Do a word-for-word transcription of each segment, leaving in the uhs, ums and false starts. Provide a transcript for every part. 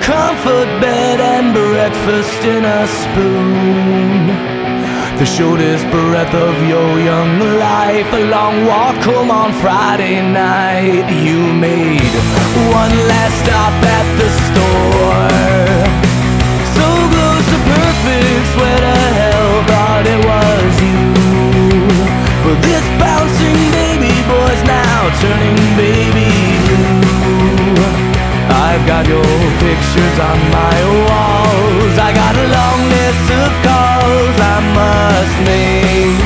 comfort bed and breakfast in a spoon. The shortest breath of your young life, a long walk home on Friday night. You made one last stop at the store, so close to perfect, swear to hell thought it was you. But this bouncing baby boy's now turning baby blue. I've got your pictures on my walls, I got a long list of calls I must make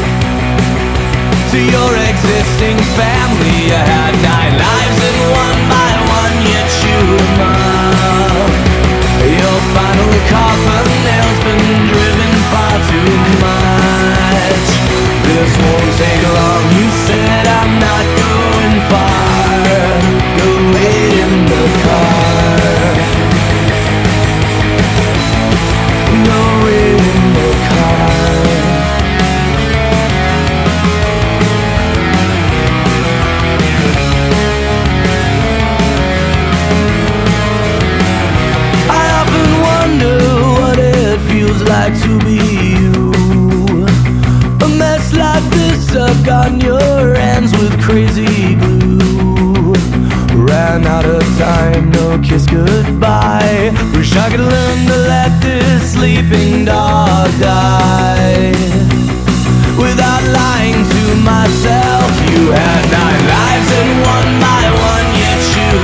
to your existing family. You had nine lives and one by one you chew them up. Your final coffin nail's been driven far too much. This won't take long, you said, I'm not going far. Go wait in the car. Go wait in the car. I often wonder what it feels like to be you. A mess like this stuck on your hands with crazy glue. Ran out of time, no kiss goodbye. Wish I could learn to let this sleeping dog die without lying to myself. You had nine lives and one by one you chew